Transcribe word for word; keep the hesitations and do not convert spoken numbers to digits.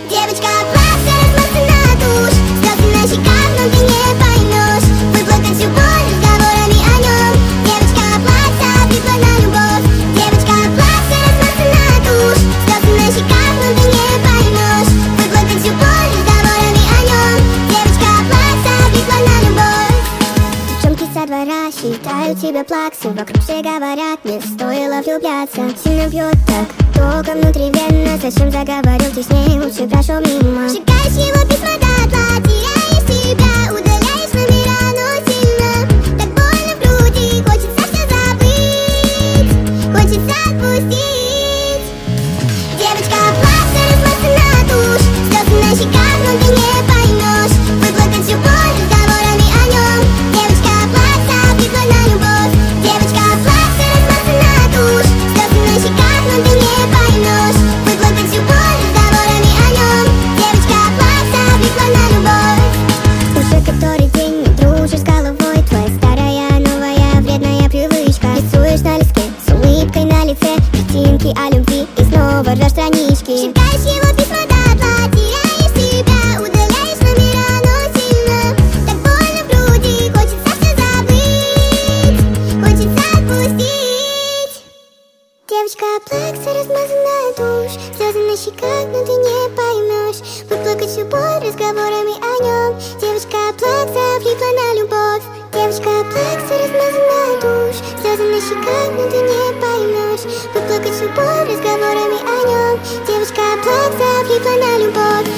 Девочка плакса, размазана тушь, слезы на щеках, но ты не поймешь. Выплакать всю боль разговорами о нем. Девочка плакса, влипла на любовь. Девочка плакса, размазана тушь, слезы на щеках, но ты не поймешь. Выплакать всю боль разговорами о нем. Девочка плакса, влипла на любовь. Девчонки со двора считают тебя плаксой. Вокруг все говорят, не стоило влюбляться. Сильно бьет так, только внутривенно. Зачем заговорил теснее, лучше прошел мимо. Сжигаешь его письма дотла, теряешь себя, удаляешь номера, но сильно. Так больно в груди, хочется все забыть, хочется отпустить. Девочка плакса, размазана тушь, слезы на щеках, но ты не поймешь. Выплакать всю боль разговорами о нем. Девочка плакса, влипла на любовь. Девочка плакса, размазана тушь, слезы на щеках, но ты не поймешь. Выплакать всю боль разговорами о нем. Девочка плакса, влипла на любовь. Уже который день не дружишь с головой. Твоя старая, новая, вредная привычка. Рисуешь на листке с улыбкой на лице картинки о любви и снова рвешь странички. Сжигаешь его письма дотла, теряешь себя, удаляешь номера, но сильно. Так больно в груди, хочется все забыть, хочется отпустить. Девочка плакса, размазанная тушь, слезы на щеках, но ты не поймешь. Выплакать всю боль разговорами о нем. Девочка плакса, влипла на любовь. Девочка плакса, размазанная тушь, слезы на щеках, но ты не поймешь. Выплакать всю боль разговорами о нем. Девочка плакса, влипла на любовь.